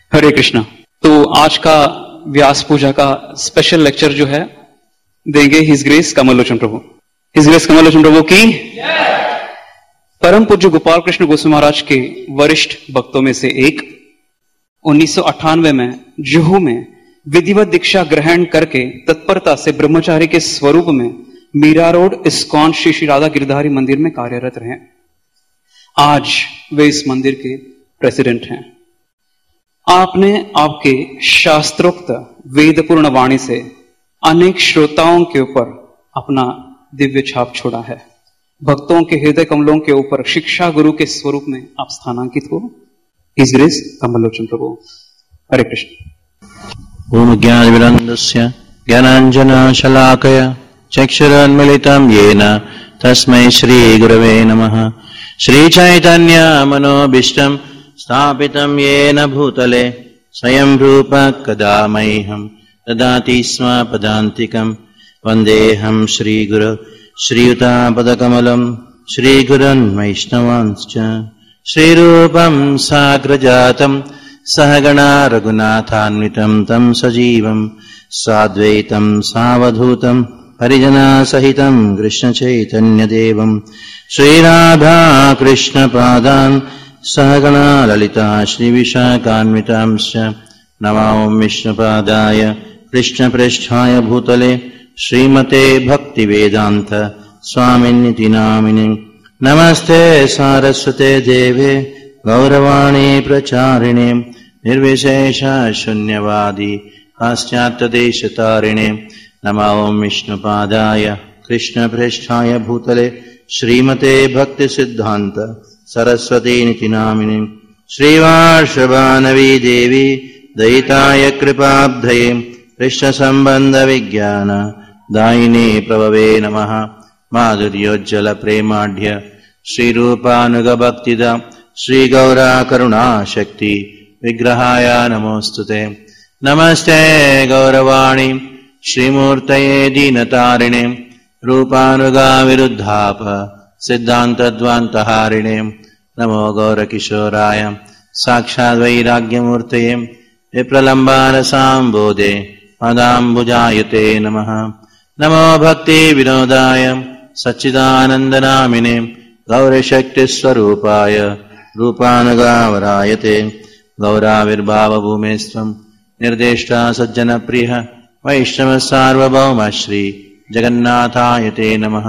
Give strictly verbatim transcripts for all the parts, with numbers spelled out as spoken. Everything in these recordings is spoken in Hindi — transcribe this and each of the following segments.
हरे कृष्णा। तो आज का व्यास पूजा का स्पेशल लेक्चर जो है देंगे his grace Kamlochan Prabhu. His grace Kamlochan Prabhu की परम पूज्य गोपाल कृष्ण गोस्वामी महाराज के वरिष्ठ भक्तों में से एक उन्नीस सौ अट्ठानवे में जुहू में विधिवत दीक्षा ग्रहण करके तत्परता से ब्रह्मचारी के स्वरूप में मीरा रोड इस्कॉन श्री श्री राधा गिरधारी मंदिर में कार्यरत रहे। आज वे इस मंदिर के प्रेसिडेंट हैं। आपने आपके शास्त्रोक्त वेदपूर्ण वाणी से अनेक श्रोताओं के ऊपर अपना दिव्य छाप छोड़ा है। भक्तों के हृदय कमलों के ऊपर शिक्षा गुरु के स्वरूप में आप स्थानांकित हो। His grace Kamlochan Prabhu. हरे कृष्ण। ओम ज्ञान विरंदस्य ज्ञानांजना शलाकया चक्षुरुन्मीलितं येन तस्मै श्री गुरवे नमः। श्री चैतन्य मनोभीष्टं स्थापितं येन भूतले स्वयं रूप कदा मह्यं ददाति स्म पदान्तिकं। वन्देऽहं श्रीगुरो श्रीयुतापदकमलं श्रीगुरुन् वैष्णवांश्च। श्रीरूपं साग्रजातं सहगणा रघुनाथान्वितं तं सजीवं साद्वैतं सावधूतं परिजनसहितं कृष्णचैतन्यदेवं श्रीराधा कृष्णपादान् सहगणा ललिता श्रीविशाखान्वितांश्च। नमो विष्णुपादाय कृष्णप्रेष्ठाय भूतले श्रीमते भक्तिवेदान्त स्वामिन्निति नामिने। नमस्ते सारस्वते देवे गौरवाणी प्रचारिणे निर्विशेष शून्यवादी पाश्चात्यदेशतारिणे। नमो विष्णुपादाय कृष्णप्रेष्ठाय भूतले श्रीमते भक्तिसिद्धान्त सरस्वती नामिने। श्रीवार्षभानवी देवी दयिताय कृपाब्धये कृष्णसम्बन्ध विज्ञान दायिने प्रभवे नमः। माधुर्योज्ज्वल प्रेमाढ्य श्रीरूपानुगभक्तिदा श्रीगौरा करुणा शक्ति विग्रहाय नमोस्तुते। नमस्ते गौरवाणी श्रीमूर्तये दीनतारिणे रूपानुगा विरुद्धाप सिद्धान्तद्वान्तहारिणे। नमो गौरकिशोराय साक्षाद् वैराग्यमूर्तये विप्रलम्बारसाम्बोधे पदाम्बुजायते नमः। नमो भक्ति विनोदाय सच्चिदानन्दनामिने गौरशक्तिस्वरूपाय रूपानुगावरायते। गौराविर्भावभूमेस्त्वं निर्देष्टा सज्जनप्रियः वैष्णव सार्वभौम श्री जगन्नाथाय ते नमः।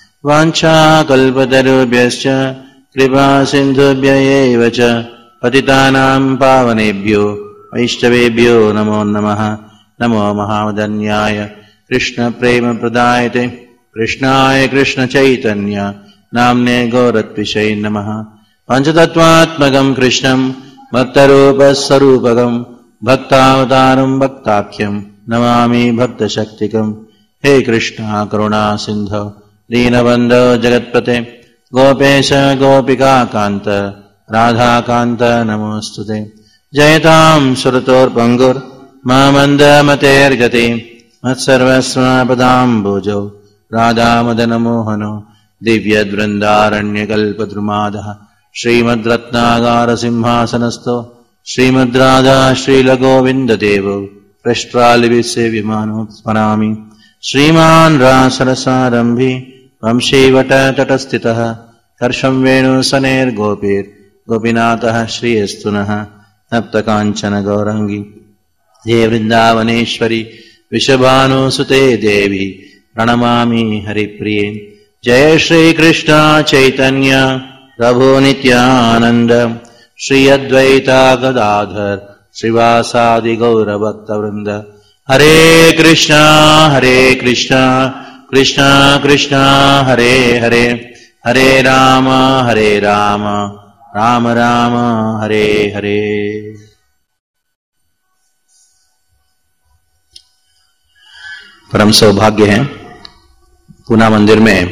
वाञ्छाकल्पतरुभ्यश्च कृपा सिन्धुभ्य एव च पतितानां पावनेभ्यो वैष्णवेभ्यो नमो नमः। नमो महावदन्याय कृष्णप्रेमप्रदायते कृष्णाय कृष्णचैतन्य नाम्ने गौरत्विषै नमः। पञ्चतत्त्वात्मकं कृष्णं भक्तरूपस्वरूपकं भक्तावतारं भक्ताख्यं नमामि भक्तशक्तिकम्। हे कृष्ण करुणा सिन्धो दीनबन्धो जगत्पते गोपेश गोपिकान्त राधाकान्त नमोस्तुते। जयतां सुरतोर्पङ्गुर् मामन्दमतेर्गति मत्सर्वस्वपदाम्बुजौ राधामदनमोहनो दिव्यद्वृन्दारण्यकल्पद्रुमादः श्रीमद्रत्नागारसिंहासनस्थो श्रीमद्राधा श्रीलगोविन्ददेवो पृष्ट्रालिभिसेव्यमानो स्मरामि। श्रीमान् रासरसारम्भी वंशीवटतटस्थितः कर्षं वेणुसनेर्गोपीर्गोपीनाथः श्रीयस्तु नः। तप्तकाञ्चन गौराङ्गी हे वृन्दावनेश्वरी विश्वभानुसुते देवी प्रणमामि हरिप्रिये। जय श्रीकृष्ण चैतन्य प्रभु नित्यानन्द श्री अद्वैता गदाधर श्रीवासादि गौरभक्तवृन्द। हरे कृष्णा हरे कृष्णा कृष्णा कृष्णा हरे हरे हरे राम हरे राम राम राम हरे हरे। परम सौभाग्य है पूना मंदिर में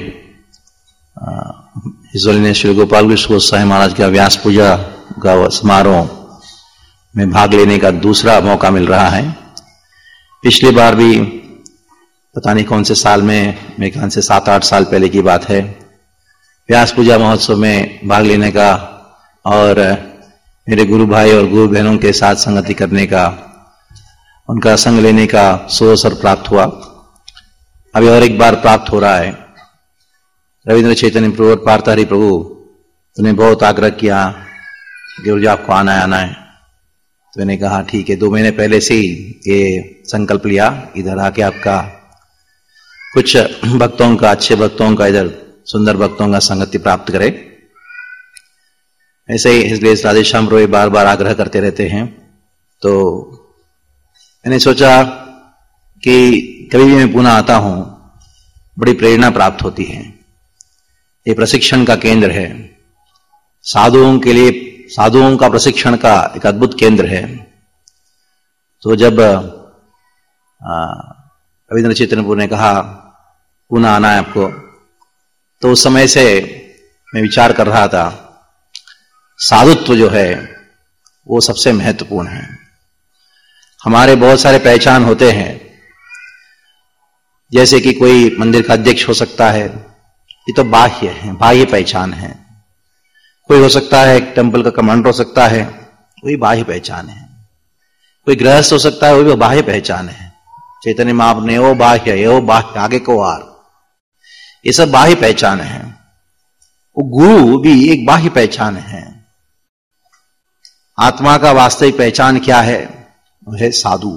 हिज होलीनेस श्री गोपाल कृष्ण गोस्वामी महाराज का व्यास पूजा का समारोह में भाग लेने का दूसरा मौका मिल रहा है। पिछली बार भी पता नहीं कौन से साल में, मेरे ख्याल से सात आठ साल पहले की बात है, व्यास पूजा महोत्सव में भाग लेने का और मेरे गुरु भाई और गुरु बहनों के साथ संगति करने का, उनका संग लेने का सुअवसर प्राप्त हुआ। अभी और एक बार प्राप्त हो रहा है। रविंद्र चैतन्य प्रभु और पार्थारी प्रभु उन्हें बहुत आग्रह किया कि गुरुजी आपको आना है आना है। तो मैंने कहा ठीक है, दो महीने पहले से ही ये संकल्प लिया इधर आके आपका कुछ भक्तों का, अच्छे भक्तों का, इधर सुंदर भक्तों का संगति प्राप्त करे। ऐसे ही इसलिए राधेश्याम प्रभु बार बार आग्रह करते रहते हैं। तो मैंने सोचा कि कभी भी मैं पुणे आता हूं बड़ी प्रेरणा प्राप्त होती है। ये प्रशिक्षण का केंद्र है, साधुओं के लिए, साधुओं का प्रशिक्षण का एक अद्भुत केंद्र है। तो जब रविंद्र चैतन्य प्रभु ने कहा पुणे आना है आपको, तो उस समय से मैं विचार कर रहा था साधुत्व जो है वो सबसे महत्वपूर्ण है। हमारे बहुत सारे पहचान होते हैं, जैसे कि कोई मंदिर का अध्यक्ष हो सकता है, ये तो बाह्य है, बाह्य पहचान है। कोई हो सकता है एक टेंपल का कमांडर हो सकता है, वही बाह्य पहचान है। कोई गृहस्थ हो सकता है, वही बाह्य पहचान है। चैतन्य महाप्रभु ने वो बाह्य, ये वो बाह्य, आगे को आर, ये सब बाह्य पहचान है। वो गुरु भी एक बाह्य पहचान है। आत्मा का वास्तविक पहचान क्या है? वो है साधु।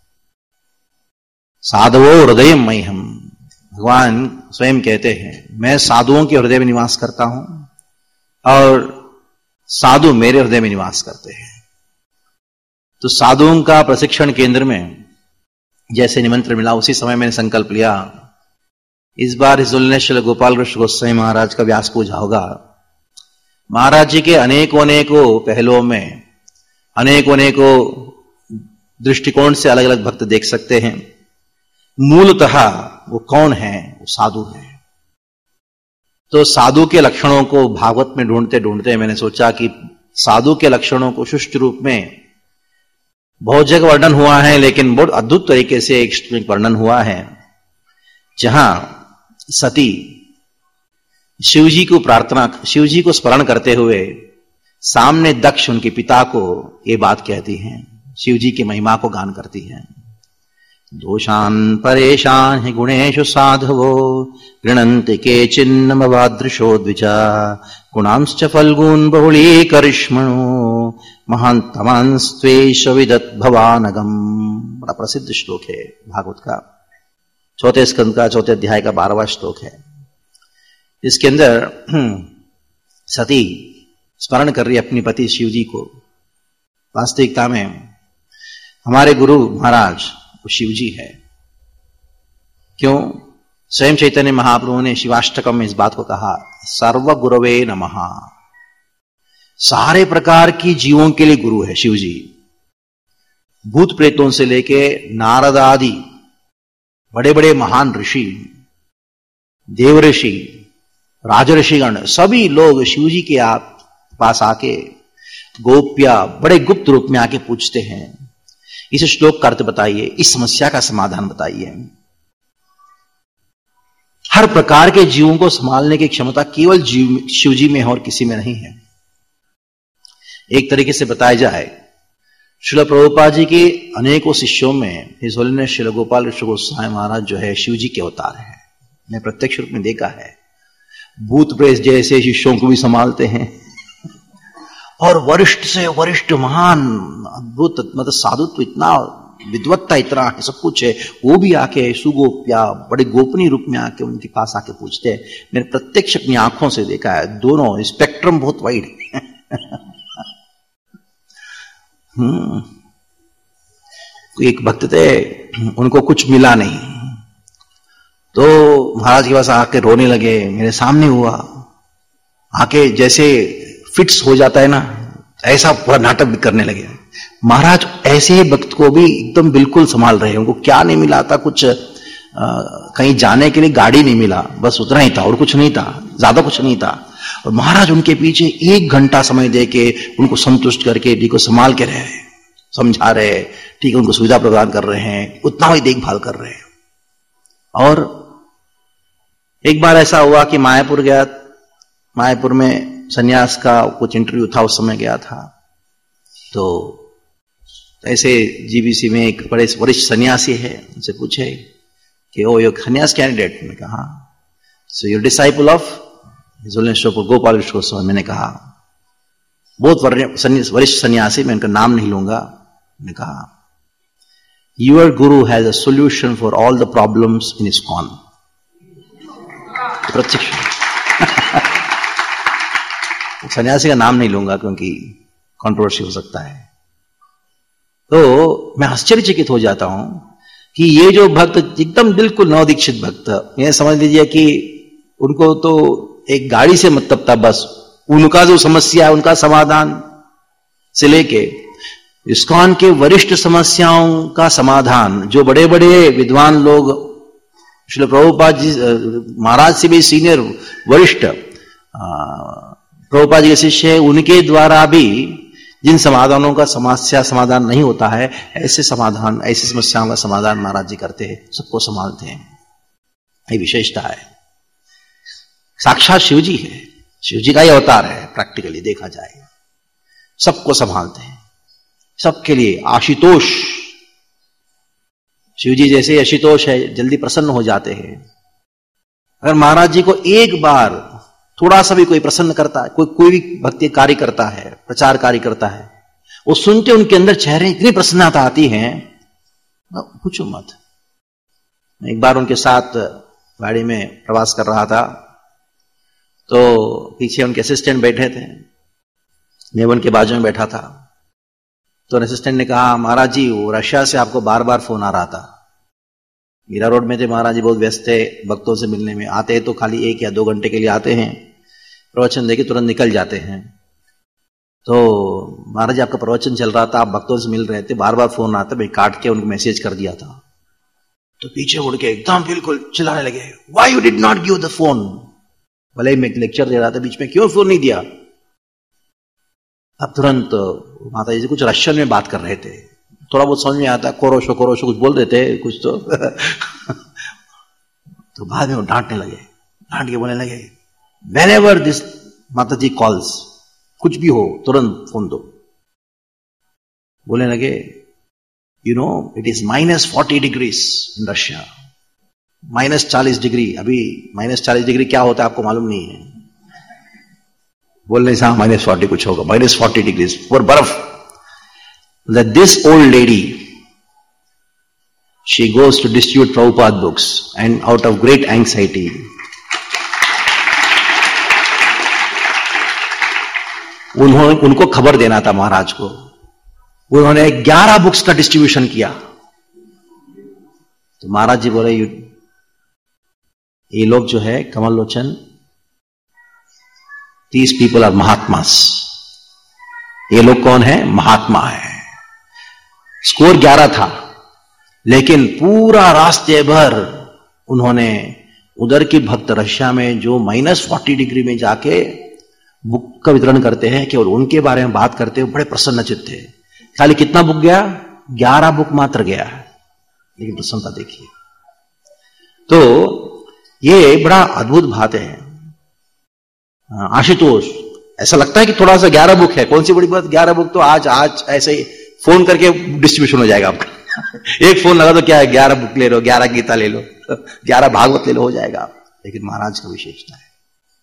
साधवो हृदय मई हम, भगवान स्वयं कहते हैं मैं साधुओं के हृदय में निवास करता हूं और साधु मेरे हृदय में निवास करते हैं। तो साधुओं का प्रशिक्षण केंद्र में जैसे निमंत्रण मिला, उसी समय मैंने संकल्प लिया इस बार हिज होलिनेस श्री गोपाल कृष्ण गोस्वामी महाराज का व्यास पूजा होगा। महाराज जी के अनेकों अनेकों पहलुओं में, अनेकों अनेकों दृष्टिकोण से अलग अलग भक्त देख सकते हैं। मूलतः वो कौन है? वो साधु है। तो साधु के लक्षणों को भागवत में ढूंढते ढूंढते मैंने सोचा कि साधु के लक्षणों को सुष्ट रूप में बहुत जगह वर्णन हुआ है, लेकिन बहुत अद्भुत तरीके से एक वर्णन हुआ है जहां सती शिवजी को प्रार्थना, शिवजी को स्मरण करते हुए सामने दक्ष उनके पिता को ये बात कहती हैं, शिवजी की महिमा को गान करती हैं। दोषान परेशान हि गुणेषु साधवो गृणन्ति केचिन्नमवादृशो द्विजा गुणांश्च फल्गून् बहुली करिष्मणो महान्तमांस्त्वेष विदत् भवानगम। बड़ा प्रसिद्ध श्लोक है भागवत का, चौथे स्कंद का चौथे अध्याय का बारहवां श्लोक है। इसके अंदर सती स्मरण कर रही है अपनी पति शिवजी को। वास्तविकता में हमारे गुरु महाराज वो शिवजी है। क्यों? स्वयं चैतन्य महाप्रभु ने शिवाष्टकम में इस बात को कहा, सर्व गुरवे नमः। सारे प्रकार की जीवों के लिए गुरु है शिवजी। भूत प्रेतों से लेके नारद आदि बड़े बड़े महान ऋषि, देव ऋषि, राजऋषिगण, सभी लोग शिवजी के आप पास आके गोप्या बड़े गुप्त रूप में आके पूछते हैं इस श्लोक का अर्थ बताइए, इस समस्या का समाधान बताइए। हर प्रकार के जीवों को संभालने की क्षमता केवल जीव शिवजी में है और किसी में नहीं है। एक तरीके से बताया जाए, श्रील प्रभुपाद जी के अनेकों शिष्यों में हिज होलिनेस श्री गोपाल कृष्ण गोस्वामी महाराज जो है शिवजी के अवतार है। मैं प्रत्यक्ष रूप में देखा है। भूत प्रेत जैसे शिष्यों को भी संभालते हैं और वरिष्ठ से वरिष्ठ महान अद्भुत, मतलब साधुत्व इतना, विद्वत्ता इतना है, सब कुछ है, वो भी आके सुगोप्या बड़े गोपनीय रूप में आके उनके पास आके पूछते हैं। मैंने प्रत्यक्ष अपनी आंखों से देखा है। दोनों स्पेक्ट्रम बहुत वाइड है। हम्म एक भक्त थे, उनको कुछ मिला नहीं, तो महाराज के पास आके रोने लगे। मेरे सामने हुआ, आके जैसे फिट्स हो जाता है ना, ऐसा पूरा नाटक भी करने लगे। महाराज ऐसे ही भक्त को भी एकदम बिल्कुल संभाल रहे हैं। उनको क्या नहीं मिला था, कुछ आ, कहीं जाने के लिए गाड़ी नहीं मिला, बस उतना ही था और कुछ नहीं था, ज्यादा कुछ नहीं था। और महाराज उनके पीछे एक घंटा समय दे के उनको संतुष्ट करके डी को संभाल के रहे, समझा रहे, ठीक है, उनको सुविधा प्रदान कर रहे हैं, उतना ही देखभाल कर रहे हैं। और एक बार ऐसा हुआ कि मायापुर गया, मायापुर में सन्यास का कुछ इंटरव्यू था, उस समय गया था। तो ऐसे जीबीसी में एक बड़े वरिष्ठ सन्यासी है, उनसे पूछे कि ओ यो सन्यास कैंडिडेट? मैंने कहा so you're disciple of Gopal Vishwa Goswami. मैंने कहा बहुत वरिष्ठ सन्यासी, मैं उनका नाम नहीं लूंगा। मैंने कहा your guru has a solution for all the problems in ISKCON. प्रत्यक्ष सन्यासी का नाम नहीं लूंगा क्योंकि कंट्रोवर्सी हो सकता है। तो मैं आश्चर्यचकित हो जाता हूं कि ये जो भक्त एकदम बिल्कुल नवदीक्षित भक्त, ये समझ लीजिए कि उनको तो एक गाड़ी से मतलब था, बस उनका जो समस्या है उनका समाधान से लेके इस्कॉन के वरिष्ठ समस्याओं का समाधान, जो बड़े बड़े विद्वान लोग श्रील प्रभुपाद जी महाराज से भी सीनियर वरिष्ठ प्रभुपाद जी के शिष्य है, उनके द्वारा भी जिन समाधानों का समस्या समाधान नहीं होता है, ऐसे समाधान ऐसी समस्याओं का समाधान महाराज जी करते हैं, सबको संभालते हैं। ये विशेषता है। साक्षात शिव जी है, शिव जी का ही अवतार है प्रैक्टिकली देखा जाए। सबको संभालते हैं, सबके लिए आशुतोष। शिव जी जैसे आशुतोष है, जल्दी प्रसन्न हो जाते हैं। अगर महाराज जी को एक बार थोड़ा सा भी कोई प्रसन्न करता है, कोई कोई भी भक्ति कार्य करता है, प्रचार कार्य करता है, वो सुनते उनके अंदर चेहरे इतनी प्रसन्नता आती है, पूछो मत। एक बार उनके साथ गाड़ी में प्रवास कर रहा था, तो पीछे उनके असिस्टेंट बैठे थे, मैं उनके बाजू में बैठा था। तो असिस्टेंट ने कहा महाराज जी वो रशिया से आपको बार बार फोन आ रहा था। मीरा रोड में थे महाराज जी, बहुत व्यस्त थे भक्तों से मिलने में। आते हैं तो खाली एक या दो घंटे के लिए आते हैं, प्रवचन देके तुरंत निकल जाते हैं। तो महाराज जी आपका प्रवचन चल रहा था, आप भक्तों से मिल रहे थे, बार बार फोन आता, मैं काट के उनको मैसेज कर दिया था। तो पीछे उड़ के एकदम बिल्कुल चिल्लाने लगे, why you did not give the phone. भले ही मैं लेक्चर दे रहा था, बीच में क्यों फोन नहीं दिया। अब तुरंत माता जी कुछ रशियन में बात कर रहे थे, थोड़ा बहुत समझ में आता, कोरोशो कोरोशो कुछ बोल देते कुछ तो तो बाद में वो डांटने लगे, डांट के बोलने लगे whenever this माता जी कॉल्स, कुछ भी हो तुरंत फोन दो। बोलने लगे you know it is minus forty degrees in Russia, minus चालीस डिग्री। अभी माइनस चालीस डिग्री क्या होता है आपको मालूम नहीं है। बोलने से हाँ माइनस फोर्टी कुछ होगा, माइनस फोर्टी डिग्रीज और बर्फ। That this old lady, she goes to distribute Prabhupada books, and out of great anxiety, उन्होंने उनको खबर देना था महाराज को, उन्होंने ग्यारह बुक्स का डिस्ट्रीब्यूशन किया। तो महाराज जी बोले ये लोग जो है कमल लोचन, these people are महात्मास। ये लोग कौन है? महात्मा है। स्कोर ग्यारह था, लेकिन पूरा रास्ते भर उन्होंने उधर के भक्त रशिया में जो माइनस फोर्टी डिग्री में जाके बुक का वितरण करते हैं, केवल उनके बारे में बात करते हुए बड़े प्रसन्नचित्त थे। खाली कितना बुक गया? ग्यारह बुक मात्र गया, लेकिन प्रसन्नता देखिए। तो ये बड़ा अद्भुत बात है। आशुतोष, ऐसा लगता है कि थोड़ा सा ग्यारह बुक है, कौन सी बड़ी बात, ग्यारह बुक तो आज आज ऐसे ही फोन करके डिस्ट्रीब्यूशन हो जाएगा आपका। एक फोन लगा तो क्या है, ग्यारह बुक ले लो, ग्यारह गीता ले लो, ग्यारह भागवत ले लो, हो जाएगा। लेकिन महाराज का विशेषता है।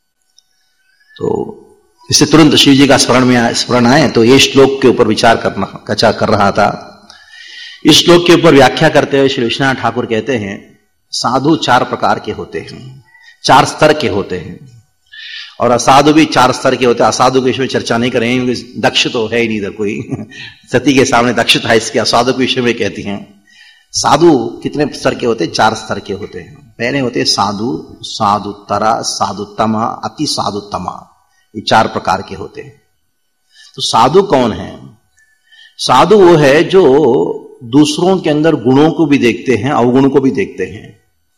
तो इससे तुरंत शिव जी का स्मरण में स्मरण आए, तो ये श्लोक के ऊपर विचार करना कचा कर रहा था। इस श्लोक के ऊपर व्याख्या करते हुए श्री विश्वनाथ ठाकुर कहते हैं साधु चार प्रकार के होते हैं, चार स्तर के होते हैं, और असाधु भी चार स्तर के होते हैं। असाधु के विषय में चर्चा नहीं करेंगे क्योंकि दक्ष तो है ही नहीं इधर कोई, सती के सामने दक्ष था, इसके असाधु के विषय में कहती हैं। साधु कितने स्तर के होते हैं? चार स्तर के होते हैं। पहले होते हैं साधु, साधुत्तरा, साधुत्तमा, अति साधुत्तमा, ये चार प्रकार के होते हैं। तो साधु कौन है? साधु वो है जो दूसरों के अंदर गुणों को भी देखते हैं, अवगुण को भी देखते हैं,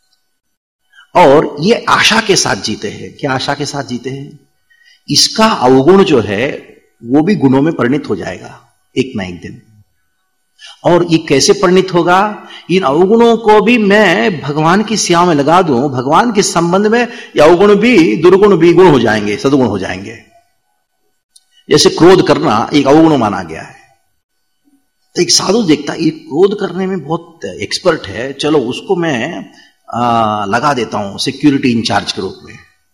और ये आशा के साथ जीते हैं। क्या आशा के साथ जीते हैं? इसका अवगुण जो है वो भी गुणों में परिणित हो जाएगा एक ना एक दिन। और ये कैसे परिणित होगा? इन अवगुणों को भी मैं भगवान की सेवा में लगा दूं, भगवान के संबंध में ये अवगुण भी दुर्गुण भी गुण हो जाएंगे, सदगुण हो जाएंगे। जैसे क्रोध करना एक अवगुण माना गया है, तो एक साधु देखता है ये क्रोध करने में बहुत एक्सपर्ट है, चलो उसको मैं आ, लगा देता हूं सिक्योरिटी इंचार्ज के रूप में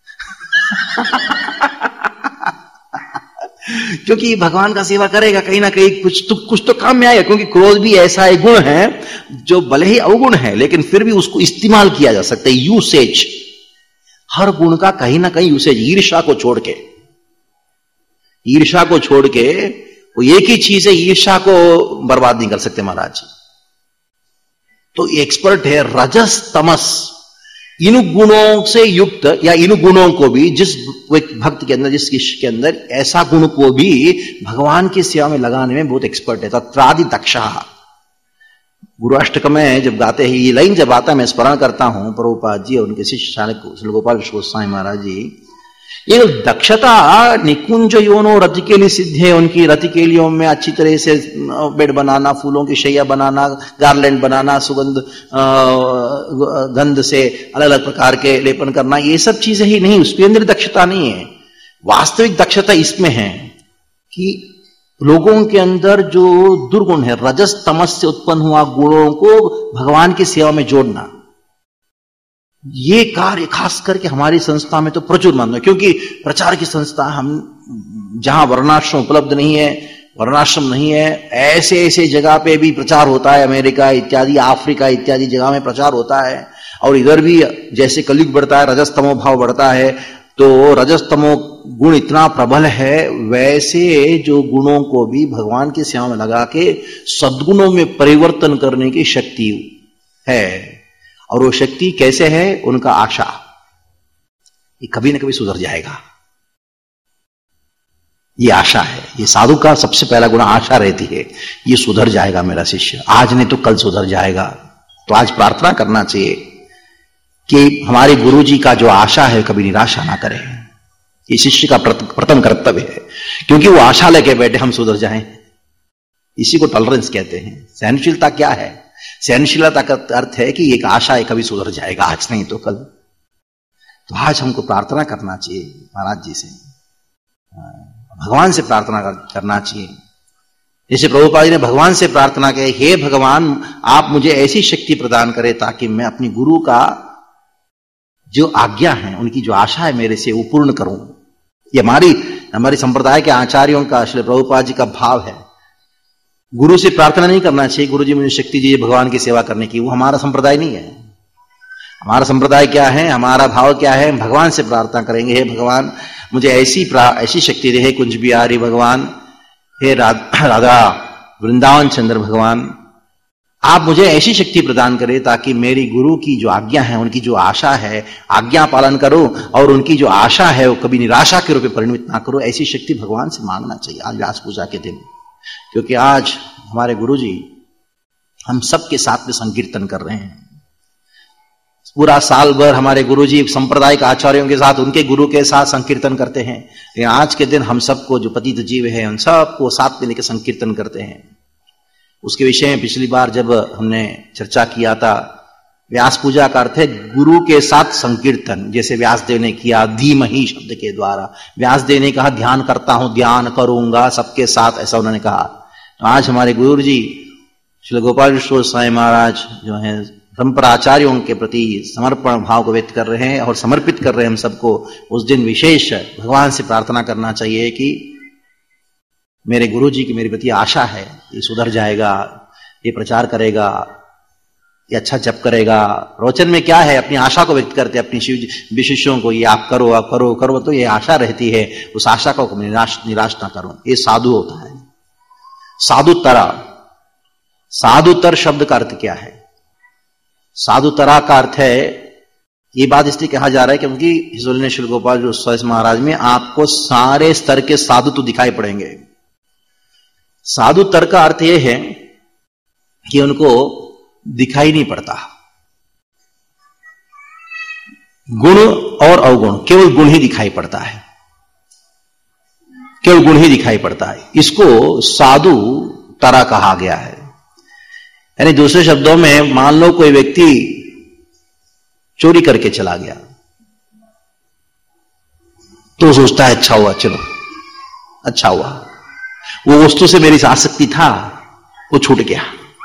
क्योंकि भगवान का सेवा करेगा, कहीं ना कहीं कुछ तो कुछ तो काम में आएगा, क्योंकि क्रोध भी ऐसा एक गुण है जो भले ही अवगुण है लेकिन फिर भी उसको इस्तेमाल किया जा सकता है। यूसेज, हर गुण का कहीं ना कहीं यूसेज। ईर्ष्या को छोड़ के, ईर्ष्या को छोड़ के वो एक ही चीज है, ईर्ष्या को बर्बाद नहीं कर सकते महाराज। तो एक्सपर्ट है रजस तमस, इन गुणों से युक्त या इन गुणों को भी जिस भक्त के अंदर, जिस शिष्य के अंदर ऐसा गुण को भी भगवान की सेवा में लगाने में बहुत एक्सपर्ट है। तत्रादि दक्षा, गुरुअष्टक में जब गाते हैं ये लाइन जब आता है मैं स्मरण करता हूं प्रभुपाद जी और उनके शिष्य श्री गोपाल गोस्वामी महाराज जी, ये दक्षता निकुंज योनो रति के लिए सिद्ध है। उनकी रति केलियों में अच्छी तरह से बेड बनाना, फूलों की शैया बनाना, गार्लैंड बनाना, सुगंध गंध से अलग अलग प्रकार के लेपन करना, ये सब चीजें ही नहीं, उसके अंदर दक्षता नहीं है। वास्तविक दक्षता इसमें है कि लोगों के अंदर जो दुर्गुण है, रजस तमस से उत्पन्न हुआ गुणों को भगवान की सेवा में जोड़ना, ये कार्य खास करके हमारी संस्था में तो प्रचुर मानना है, क्योंकि प्रचार की संस्था हम जहां वर्णाश्रम उपलब्ध नहीं है, वर्णाश्रम नहीं है, ऐसे ऐसे जगह पे भी प्रचार होता है, अमेरिका इत्यादि, अफ्रीका इत्यादि जगह में प्रचार होता है। और इधर भी जैसे कलयुग बढ़ता है रजस्तमो भाव बढ़ता है, तो रजस्तमो गुण इतना प्रबल है, वैसे जो गुणों को भी भगवान की सेवा में लगा के सद्गुणों में परिवर्तन करने की शक्ति है। और वो शक्ति कैसे है? उनका आशा, ये कभी ना कभी सुधर जाएगा, ये आशा है। ये साधु का सबसे पहला गुण आशा रहती है, ये सुधर जाएगा मेरा शिष्य, आज नहीं तो कल सुधर जाएगा। तो आज प्रार्थना करना चाहिए कि हमारे गुरु जी का जो आशा है कभी निराशा ना करें। ये शिष्य का प्रथम कर्तव्य है, क्योंकि वो आशा लेके बैठे हम सुधर जाएं, इसी को टॉलरेंस कहते हैं। सहनशीलता क्या है? सहनशीलता का अर्थ है कि एक आशा है कभी सुधर जाएगा, आज नहीं तो कल। तो आज हमको प्रार्थना करना चाहिए महाराज जी से, भगवान से प्रार्थना करना चाहिए। जैसे प्रभुपाद जी ने भगवान से प्रार्थना की, हे भगवान आप मुझे ऐसी शक्ति प्रदान करें ताकि मैं अपनी गुरु का जो आज्ञा है, उनकी जो आशा है मेरे से, वो पूर्ण करूं। ये हमारी हमारी संप्रदाय के आचार्यों का, श्री प्रभुपाद जी का भाव है। गुरु से प्रार्थना नहीं करना चाहिए गुरु जी मुझे शक्ति दीजिए भगवान की सेवा करने की, वो हमारा संप्रदाय नहीं है। हमारा संप्रदाय क्या है, हमारा भाव क्या है? भगवान से प्रार्थना करेंगे, हे भगवान मुझे ऐसी ऐसी शक्ति दे, हे कुंज बिहारी भगवान, हे राधा वृंदावन चंद्र भगवान, आप मुझे ऐसी शक्ति प्रदान करें ताकि मेरी गुरु की जो आज्ञा है, उनकी जो आशा है, आज्ञा पालन करो, और उनकी जो आशा है वो कभी निराशा के रूप में परिणमित ना करो। ऐसी शक्ति भगवान से मांगना चाहिए आज व्यास पूजा के दिन, क्योंकि आज हमारे गुरुजी हम सबके साथ में संकीर्तन कर रहे हैं। पूरा साल भर हमारे गुरुजी सांप्रदायिक आचार्यों के साथ, उनके गुरु के साथ संकीर्तन करते हैं, लेकिन आज के दिन हम सबको जो पतित जीव है उन सबको साथ में लेकर संकीर्तन करते हैं। उसके विषय में पिछली बार जब हमने चर्चा किया था, व्यास पूजा का अर्थ है गुरु के साथ संकीर्तन, जैसे व्यासदेव ने किया धीमहि शब्द के द्वारा। व्यासदेव ने कहा ध्यान करता हूं, ध्यान करूंगा सबके साथ, ऐसा उन्होंने कहा। तो आज हमारे गुरु जी श्री गोपाल गोस्वामी महाराज जो है परंपराचार्यों के प्रति समर्पण भाव को व्यक्त कर रहे हैं और समर्पित कर रहे हैं हम सबको। उस दिन विशेष भगवान से प्रार्थना करना चाहिए कि मेरे गुरु जी की मेरे प्रति आशा है, ये सुधर जाएगा, ये प्रचार करेगा, ये अच्छा जप करेगा। प्रवचन में क्या है, अपनी आशा को व्यक्त करते हैं अपनी शिव शिष्यों को, ये आप करो आप करो करो, तो ये आशा रहती है, उस आशा को निराश निराश ना करो। ये साधु होता है। साधुतरा, साधुतर शब्द का अर्थ क्या है? साधुतरा का अर्थ है, ये बात इसलिए कहा जा रहा है क्योंकि हिजोल श्री गोपाल गोस्वामी महाराज में आपको सारे स्तर के साधु तो दिखाई पड़ेंगे। साधुतर का अर्थ यह है कि उनको दिखाई नहीं पड़ता, गुण और अवगुण, केवल गुण ही दिखाई पड़ता है, केवल गुण ही दिखाई पड़ता है। इसको साधु तरा कहा गया है। यानी दूसरे शब्दों में, मान लो कोई व्यक्ति चोरी करके चला गया, तो सोचता है अच्छा हुआ, चलो अच्छा हुआ, वो वस्तु से मेरी आसक्ति था, वो छूट गया,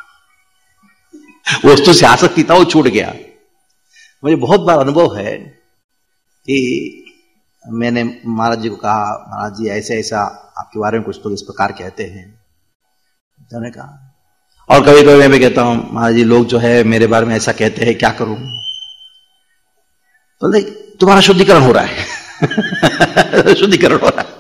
वस्तु से आसक्ति था वो छूट गया। मुझे बहुत बार अनुभव है कि मैंने महाराज जी को कहा, महाराज जी ऐसे ऐसा आपके बारे में कुछ लोग इस प्रकार कहते हैं। मैंने कहा, और कभी कभी मैं भी कहता हूं महाराज जी लोग जो है मेरे बारे में ऐसा कहते हैं, क्या करूं? बोलते तुम्हारा शुद्धिकरण हो रहा है शुद्धिकरण हो रहा है।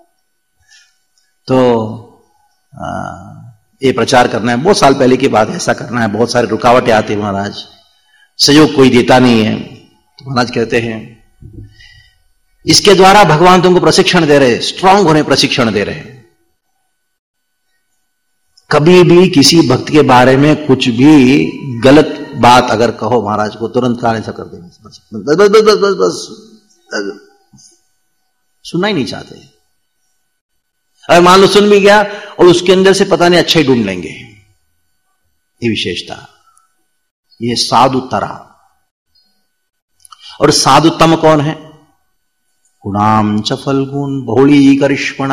तो आ, ये प्रचार करना है, बहुत साल पहले की बात है, ऐसा करना है, बहुत सारे रुकावटें आती है महाराज, सहयोग कोई देता नहीं है। तो महाराज कहते हैं इसके द्वारा भगवान तुमको प्रशिक्षण दे रहे, स्ट्रांग होने प्रशिक्षण दे रहे हैं। कभी भी किसी भक्त के बारे में कुछ भी गलत बात अगर कहो महाराज को, तुरंत कान ऐसा कर देंगे, बस बस बस बस बस बस सुनना ही नहीं चाहते। अगर मान लो सुन भी गया और उसके अंदर से पता नहीं अच्छा ही ढूंढ लेंगे, ये विशेषता, ये साधुतरा। और साधुतम कौन है? गुणाम च फलगुण बहुली करिष्मण।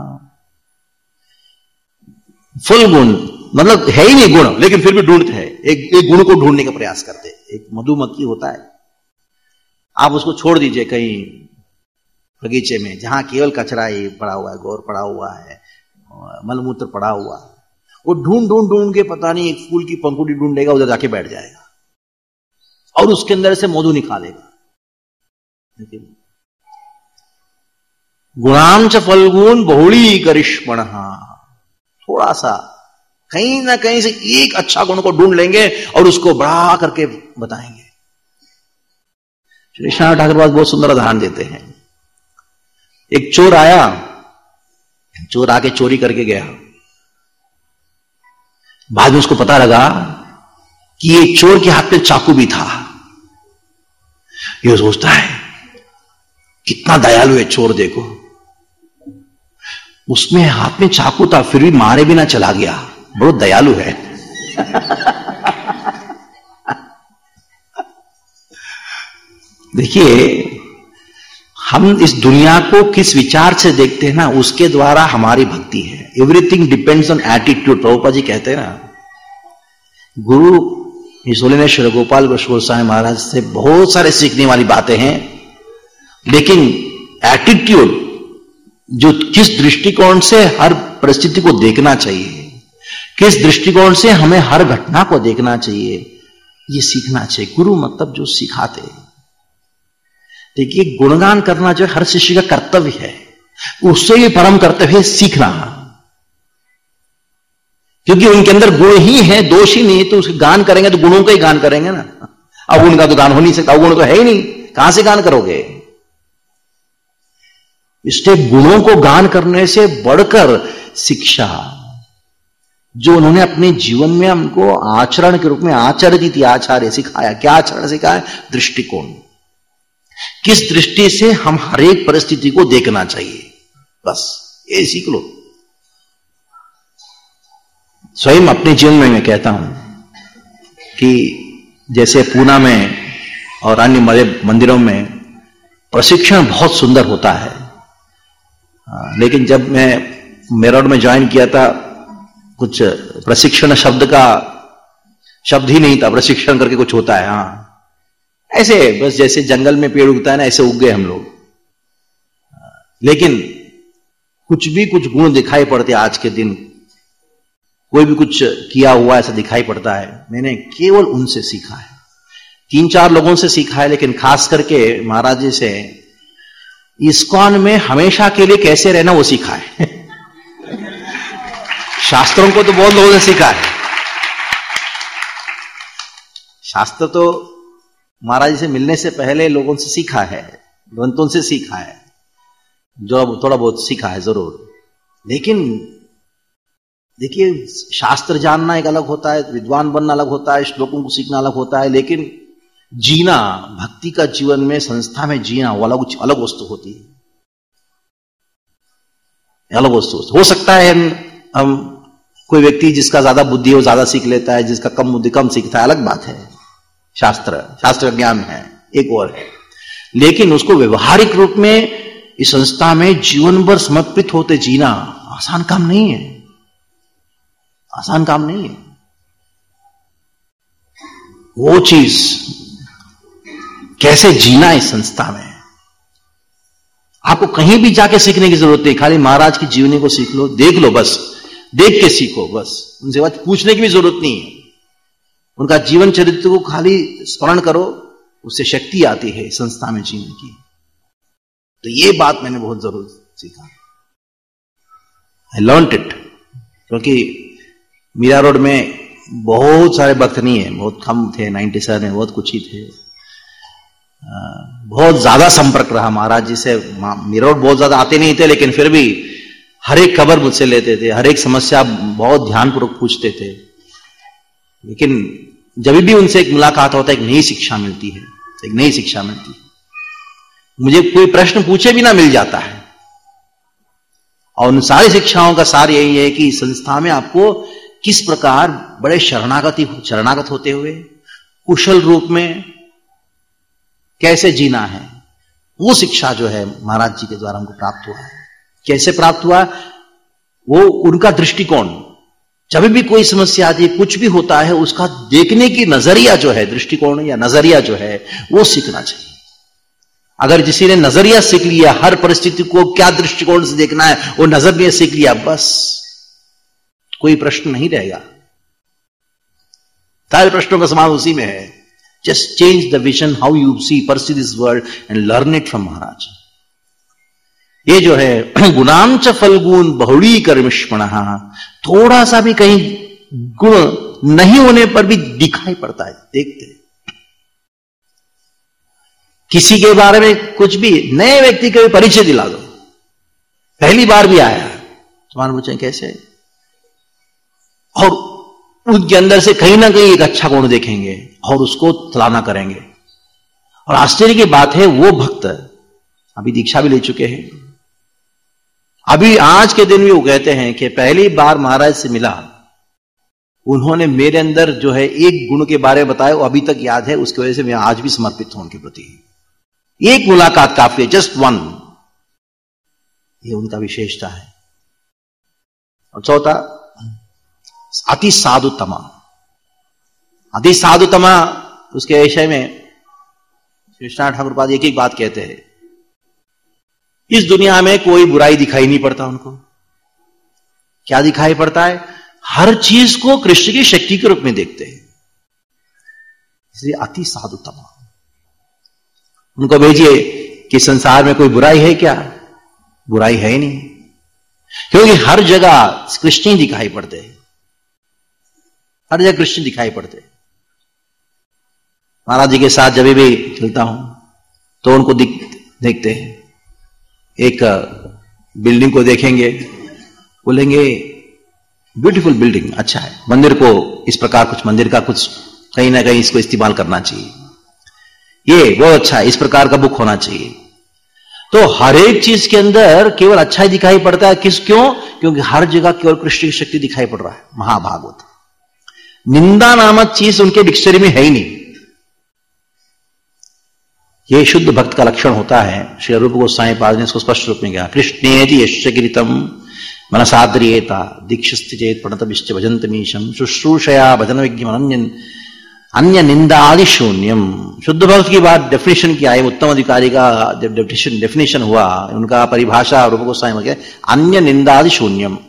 फुल गुण मतलब है ही नहीं गुण, लेकिन फिर भी ढूंढते हैं, एक एक गुण को ढूंढने का प्रयास करते। एक मधुमक्खी होता है, आप उसको छोड़ दीजिए कहीं बगीचे में जहां केवल कचरा ही पड़ा हुआ है, गोर पड़ा हुआ है, मलमूत्र पड़ा हुआ है, वो ढूंढ ढूंढ ढूंढ के पता नहीं एक फूल की पंखुड़ी ढूंढेगा, उधर जाके बैठ जाएगा और उसके अंदर से मधु निकालेगा। गुणांश फलगुण बहुली करिष्मण, थोड़ा सा कहीं ना कहीं से एक अच्छा गुण को ढूंढ लेंगे और उसको बड़ा करके बताएंगे। श्री कृष्ण ठाकुर बहुत सुंदर उदाहरण देते हैं। एक चोर आया, चोर आके चोरी करके गया, बाद में उसको पता लगा कि ये चोर के हाथ में चाकू भी था। ये सोचता है कितना दयालु है चोर, देखो उसमें हाथ में चाकू था फिर भी मारे बिना चला गया, बहुत दयालु है देखिए हम इस दुनिया को किस विचार से देखते हैं ना, उसके द्वारा हमारी भक्ति है। Everything depends on attitude. Prabhupada ji कहते हैं ना, गुरु ने श्री गोपाल कृष्ण गोस्वामी महाराज से बहुत सारे सीखने वाली बातें हैं, लेकिन एटीट्यूड जो किस दृष्टिकोण से हर परिस्थिति को देखना चाहिए, किस दृष्टिकोण से हमें हर घटना को देखना चाहिए, ये सीखना चाहिए। गुरु मतलब जो सिखाते। देखिए गुणगान करना जो हर शिष्य का कर्तव्य है, उससे भी परम कर्तव्य है सीखना, क्योंकि उनके अंदर गुण ही है, दोष ही नहीं। तो उसके गान करेंगे तो गुणों का ही गान करेंगे ना। अब उनका तो गान हो नहीं सकता, गुण तो है ही नहीं, कहां से गान करोगे? इसलिए गुणों को गान करने से बढ़कर शिक्षा जो उन्होंने अपने जीवन में हमको आचरण के रूप में आचरण थी, आचार्य सिखाया। क्या आचरण सिखाया? दृष्टिकोण, किस दृष्टि से हम हर एक परिस्थिति को देखना चाहिए, बस ये सीख लो। स्वयं अपने जीवन में मैं कहता हूं कि जैसे पूना में और अन्य मंदिरों में प्रशिक्षण बहुत सुंदर होता है, लेकिन जब मैं मेरठ में ज्वाइन किया था, कुछ प्रशिक्षण शब्द का शब्द ही नहीं था। प्रशिक्षण करके कुछ होता है, हाँ ऐसे बस जैसे जंगल में पेड़ उगता है ना, ऐसे उग गए हम लोग। लेकिन कुछ भी कुछ गुण दिखाई पड़ते आज के दिन, कोई भी कुछ किया हुआ ऐसा दिखाई पड़ता है। मैंने केवल उनसे सीखा है, तीन चार लोगों से सीखा है, लेकिन खास करके महाराज जी से इस्कॉन में हमेशा के लिए कैसे रहना वो सीखा है शास्त्रों को तो बहुत लोगों ने सीखा है, शास्त्र तो महाराज जी से मिलने से पहले लोगों से सीखा है, ग्रंथों से सीखा है, जो थोड़ा बहुत सीखा है जरूर। लेकिन देखिए शास्त्र जानना एक अलग होता है, विद्वान बनना अलग होता है, श्लोकों को सीखना अलग होता है, लेकिन जीना, भक्ति का जीवन में संस्था में जीना वो अलग अलग वस्तु होती है, अलग वस्तु हो सकता है। हम कोई व्यक्ति जिसका ज्यादा बुद्धि है वो ज्यादा सीख लेता है, जिसका कम बुद्धि कम सीखता है, अलग बात है। शास्त्र शास्त्र ज्ञान है एक और है, लेकिन उसको व्यवहारिक रूप में इस संस्था में जीवन भर समर्पित होते जीना आसान काम नहीं है। आसान काम नहीं है। वो चीज कैसे जीना इस संस्था में आपको कहीं भी जाके सीखने की जरूरत नहीं। खाली महाराज की जीवनी को सीख लो, देख लो, बस देख के सीखो, बस उनसे बात पूछने की भी जरूरत नहीं है। उनका जीवन चरित्र को खाली स्मरण करो, उससे शक्ति आती है संस्था में जीने की। तो ये बात मैंने बहुत जरूर सीखा, आई लर्नड इट। क्योंकि मीरा रोड में बहुत सारे भक्त नहीं है, बहुत कम थे, नाइन्टी सेवन में बहुत कुछ ही थे। बहुत ज्यादा संपर्क रहा महाराज जी से। मीरा रोड बहुत ज्यादा आते नहीं थे, लेकिन फिर भी हर एक खबर मुझसे लेते थे, हर एक समस्या बहुत ध्यानपूर्वक पूछते थे। लेकिन जब भी उनसे एक मुलाकात होता है, एक नई शिक्षा मिलती है, एक नई शिक्षा मिलती है। मुझे कोई प्रश्न पूछे भी ना मिल जाता है। और उन सारी शिक्षाओं का सार यही है कि संस्था में आपको किस प्रकार बड़े शरणागति शरणागत होते हुए कुशल रूप में कैसे जीना है, वो शिक्षा जो है महाराज जी के द्वारा हमको प्राप्त हुआ है। कैसे प्राप्त हुआ? वो उनका दृष्टिकोण। जब भी कोई समस्या आती है, कुछ भी होता है, उसका देखने की नजरिया जो है, दृष्टिकोण या नजरिया जो है, वो सीखना चाहिए। अगर किसी ने नजरिया सीख लिया, हर परिस्थिति को क्या दृष्टिकोण से देखना है वो नजरिया सीख लिया, बस कोई प्रश्न नहीं रहेगा। सारे प्रश्नों का समाधान उसी में है। Just change the vision, how you see perceive this world and learn it from Maharaj. ये जो है गुणांच फलगुण बहुड़ी कर्मिष्मण, थोड़ा सा भी कहीं गुण नहीं होने पर भी दिखाई पड़ता है, देखते हैं। किसी के बारे में कुछ भी नए व्यक्ति का भी परिचय दिला दो, पहली बार भी आया, सवाल पूछे कैसे, और उनके अंदर से कहीं ना कहीं एक अच्छा गुण देखेंगे और उसको सराहना करेंगे। और आश्चर्य की बात है, वो भक्त अभी दीक्षा भी ले चुके हैं। अभी आज के दिन भी वो कहते हैं कि पहली बार महाराज से मिला, उन्होंने मेरे अंदर जो है एक गुण के बारे में बताया, वो अभी तक याद है, उसकी वजह से मैं आज भी समर्पित हूं उनके प्रति। एक मुलाकात काफी है, जस्ट वन, ये उनका विशेषता है। और चौथा, अति साधुतमा। अति साधुतमा, उसके विषय में कृष्णा ठाकुर पाद एक एक बात कहते हैं, इस दुनिया में कोई बुराई दिखाई नहीं पड़ता उनको। क्या दिखाई पड़ता है? हर चीज को कृष्ण की शक्ति के रूप में देखते हैं, इसलिए अति साधुतमा। उनको भेजिए कि संसार में कोई बुराई है क्या? बुराई है ही नहीं, क्योंकि हर जगह कृष्ण ही दिखाई पड़ते हैं, हर जगह कृष्ण दिखाई पड़ते हैं। महाराज जी के साथ जब भी चलता हूं तो उनको दिख, देखते हैं। एक बिल्डिंग को देखेंगे, बोलेंगे ब्यूटीफुल बिल्डिंग, अच्छा है, मंदिर को इस प्रकार, कुछ मंदिर का कुछ कहीं ना कहीं इसको इस्तेमाल करना चाहिए, ये बहुत अच्छा है, इस प्रकार का बुक होना चाहिए। तो हर एक चीज के अंदर केवल अच्छा ही दिखाई पड़ता है। किस क्यों? क्योंकि हर जगह केवल कृष्ण की शक्ति दिखाई पड़ रहा है। महाभागवत, निंदा नामक चीज उनके डिक्शनरी में है ही नहीं। ये शुद्ध भक्त का लक्षण होता है। श्री रूप गोस्वामी पाद ने इसको स्पष्ट रूप में कहा, कृष्णेति यश्च कीर्तम मनसाद्रियेता दीक्षस्ति चेत प्रणतमिश्च भजन्तमीशम शुश्रूषया भजन विज्ञम अन्य अन्य निंदादि शून्यम। शुद्ध भक्त की बात डेफिनेशन किया है, उत्तम अधिकारी का जब डेफिनेशन डेफिनेशन हुआ, उनका परिभाषा रूप गोस्वामी में क्या, अन्य निंदादि शून्यम।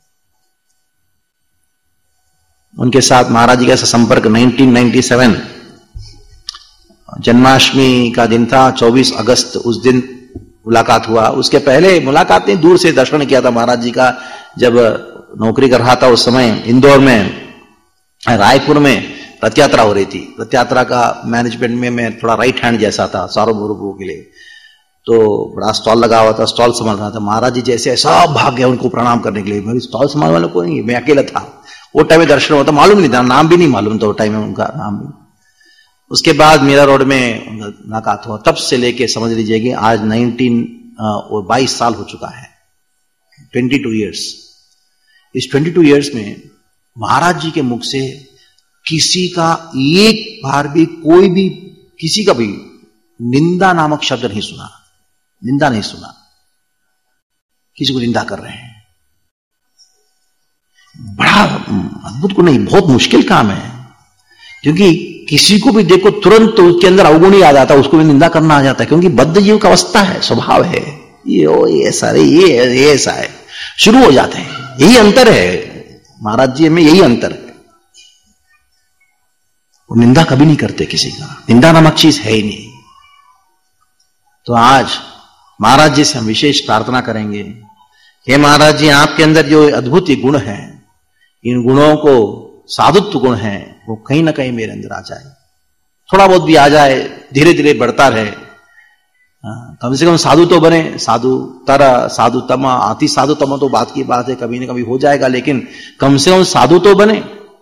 उनके साथ महाराज जी का संपर्क नाइनटीन नाइंटी सेवन जन्माष्टमी का दिन था, चौबीस अगस्त, उस दिन मुलाकात हुआ। उसके पहले मुलाकात नहीं, दूर से दर्शन किया था महाराज जी का। जब नौकरी कर रहा था उस समय इंदौर में, रायपुर में रथ यात्रा हो रही थी। रथ यात्रा का मैनेजमेंट में मैं थोड़ा राइट हैंड जैसा था सार्वभौमों के लिए, तो बड़ा स्टॉल लगा हुआ था, स्टॉल संभाल रहा था। महाराज जी जैसे सब भाग गए उनको प्रणाम करने के लिए। मेरी स्टॉल संभालने वाला कोई नहीं, मैं अकेला था। वो टाइम में दर्शन होता, मालूम नहीं था, नाम भी नहीं मालूम था वो टाइम में उनका नाम भी। उसके बाद मीरा रोड में मुलाकात हुआ, तब से लेके समझ लीजिए कि आज नाइनटीन बाईस साल हो चुका है, ट्वेंटी टू ईयर्स। इस ट्वेंटी टू ईयर्स में महाराज जी के मुख से किसी का एक बार भी, कोई भी, किसी का भी निंदा नामक शब्द नहीं सुना, निंदा नहीं सुना, किसी को निंदा कर रहे हैं। बड़ा अद्भुत गुण नहीं, बहुत मुश्किल काम है, क्योंकि किसी को भी देखो तुरंत तो उसके अंदर अवगुण ही आ जाता है, उसको भी निंदा करना आ जाता है, क्योंकि बद्ध जीव का अवस्था है, स्वभाव है, ये ओ ये ऐसा रे ये ये ऐसा है, शुरू हो जाते हैं। यही अंतर है महाराज जी में, यही अंतर है। वो निंदा कभी नहीं करते किसी का, निंदा नामक चीज है ही नहीं। तो आज महाराज जी से हम विशेष प्रार्थना करेंगे, हे महाराज जी, आपके अंदर जो अद्भुत गुण है, इन गुणों को, साधुत्व गुण है, वो कहीं ना कहीं मेरे अंदर आ जाए, थोड़ा बहुत भी आ जाए, धीरे धीरे बढ़ता रहे। कम से कम साधु तो बने, साधु तर साधु तम, अति साधु तम तो बात की बात है, कभी ना कभी हो जाएगा, लेकिन कम से कम साधु तो बने।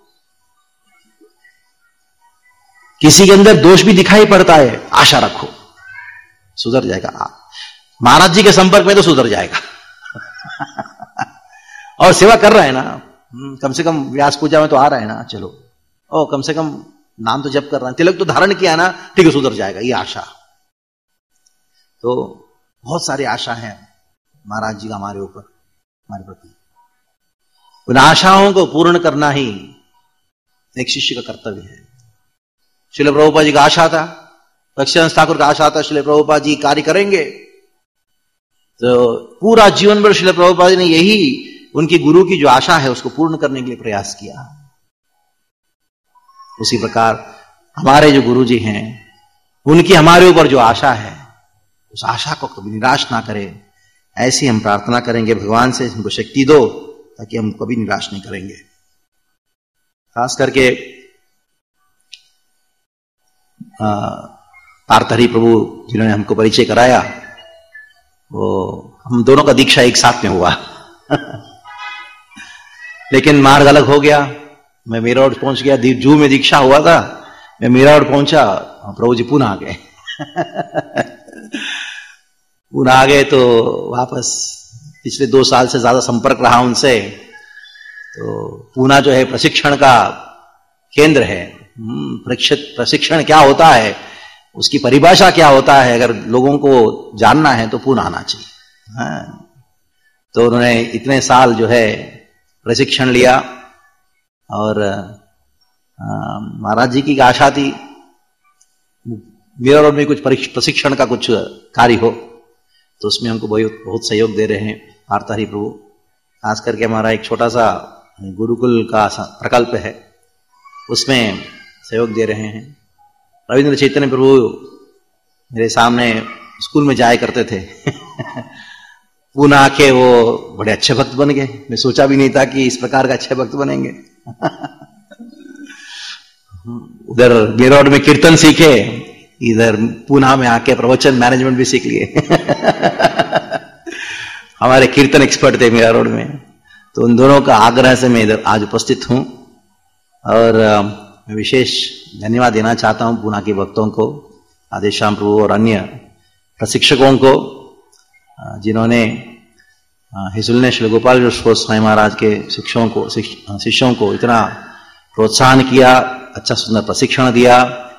किसी के अंदर दोष भी दिखाई पड़ता है, आशा रखो सुधर जाएगा, महाराज जी के संपर्क में तो सुधर जाएगा। और सेवा कर रहा है ना, कम से कम व्यास पूजा में तो आ रहा है ना, चलो ओ कम से कम नाम तो जप कर रहा है, तिलक तो धारण किया ना, ठीक है सुधर जाएगा, ये आशा। तो बहुत सारी आशा है महाराज जी का हमारे ऊपर, हमारे प्रति। उन आशाओं को पूर्ण करना ही एक शिष्य का कर्तव्य है। श्रील प्रभुपाद जी का आशा था, बख्शियानंद ठाकुर का आशा था, श्रील प्रभुपाद जी कार्य करेंगे, तो पूरा जीवन भर श्रील प्रभुपाद जी ने यही उनकी गुरु की जो आशा है उसको पूर्ण करने के लिए प्रयास किया। उसी प्रकार हमारे जो गुरु जी हैं, उनकी हमारे ऊपर जो आशा है, उस आशा को कभी निराश ना करें, ऐसी हम प्रार्थना करेंगे भगवान से, हमको शक्ति दो ताकि हम कभी निराश नहीं करेंगे। खास करके पार्थहरि प्रभु जिन्होंने हमको परिचय कराया, वो हम दोनों का दीक्षा एक साथ में हुआ। लेकिन मार्ग अलग हो गया, मैं मेरठ पहुंच गया, जू में दीक्षा हुआ था, मैं मेरठ पहुंचा, प्रभु जी पुनः आ गए। पुनः आ गए तो वापस पिछले दो साल से ज्यादा संपर्क रहा उनसे। तो पूना जो है प्रशिक्षण का केंद्र है, प्रशिक्षण क्या होता है, उसकी परिभाषा क्या होता है, अगर लोगों को जानना है तो पूना आना चाहिए। हाँ। तो उन्होंने इतने साल जो है प्रशिक्षण लिया, और महाराज जी की आशा थी मेरा में कुछ प्रशिक्षण का कुछ कार्य हो, तो उसमें हमको बहुत बहुत सहयोग दे रहे हैं पार्थहरि प्रभु। खास करके हमारा एक छोटा सा गुरुकुल का प्रकल्प है, उसमें सहयोग दे रहे हैं। रविंद्र चैतन्य प्रभु मेरे सामने स्कूल में जाया करते थे। पुनः आके वो बड़े अच्छे भक्त बन गए, मैं सोचा भी नहीं था कि इस प्रकार का अच्छे भक्त बनेंगे। उधर मेरठ में कीर्तन सीखे, इधर पुणे में आके प्रवचन मैनेजमेंट भी सीख लिए। हमारे कीर्तन एक्सपर्ट थे मेरठ में, तो उन दोनों का आग्रह से मैं इधर आज उपस्थित हूं। और मैं विशेष धन्यवाद देना चाहता हूं पुणे के भक्तों को, आदेशाम प्रभु और अन्य प्रशिक्षकों को, जिन्होंने हिजुलने श्री गोपाल स्वामी महाराज के शिक्षकों को शिष्यों को इतना प्रोत्साहन किया, अच्छा सुंदर प्रशिक्षण दिया।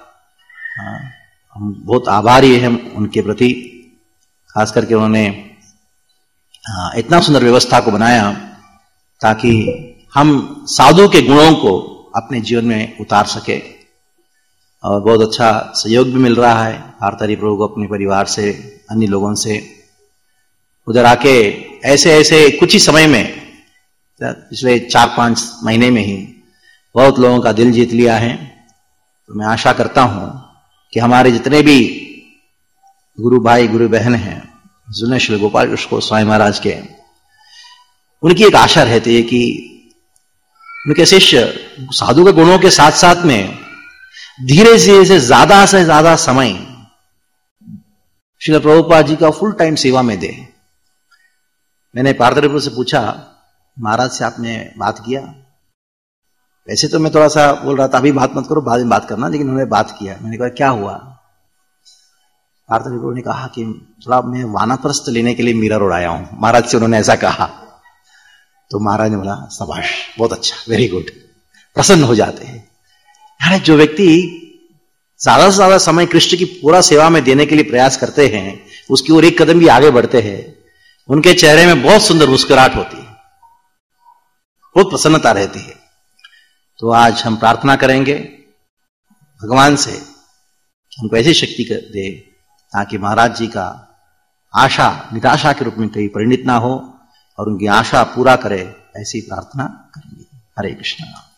हम बहुत आभारी हैं उनके प्रति। खास करके उन्होंने इतना सुंदर व्यवस्था को बनाया ताकि हम साधु के गुणों को अपने जीवन में उतार सके, और बहुत अच्छा सहयोग भी मिल रहा है पार्थहरि प्रभु को अपने परिवार से, अन्य लोगों से। उधर आके ऐसे ऐसे कुछ ही समय में, पिछले चार पांच महीने में ही बहुत लोगों का दिल जीत लिया है। तो मैं आशा करता हूं कि हमारे जितने भी गुरु भाई गुरु बहन हैं जिन्हें श्री गोपाल स्वामी महाराज के, उनकी एक आशा रहती है कि उनके शिष्य साधु के गुणों के साथ साथ में धीरे धीरे से ज्यादा से ज्यादा समय श्रील प्रभुपाद जी का फुल टाइम सेवा में दे। मैंने पार्थहरि प्रभु से पूछा, महाराज से आपने बात किया? वैसे तो मैं थोड़ा सा बोल रहा था अभी बात मत करो, बाद में बात करना, लेकिन उन्होंने बात किया। मैंने कहा क्या हुआ? पार्थहरि प्रभु ने कहा कि थोड़ा मैं वानप्रस्थ लेने के लिए मीरा रोड आया हूं, महाराज से उन्होंने ऐसा कहा। तो महाराज ने बोला शाबाश, बहुत अच्छा, वेरी गुड, प्रसन्न हो जाते हैं। यार जो व्यक्ति ज्यादा से ज्यादा समय कृष्ण की पूरा सेवा में देने के लिए प्रयास करते हैं, उसकी ओर एक कदम भी आगे बढ़ते हैं, उनके चेहरे में बहुत सुंदर मुस्कुराहट होती है। बहुत प्रसन्नता रहती है। तो आज हम प्रार्थना करेंगे भगवान से हमको ऐसी शक्ति दे ताकि महाराज जी का आशा निराशा के रूप में कहीं परिणित ना हो और उनकी आशा पूरा करे, ऐसी प्रार्थना करेंगे। हरे कृष्ण।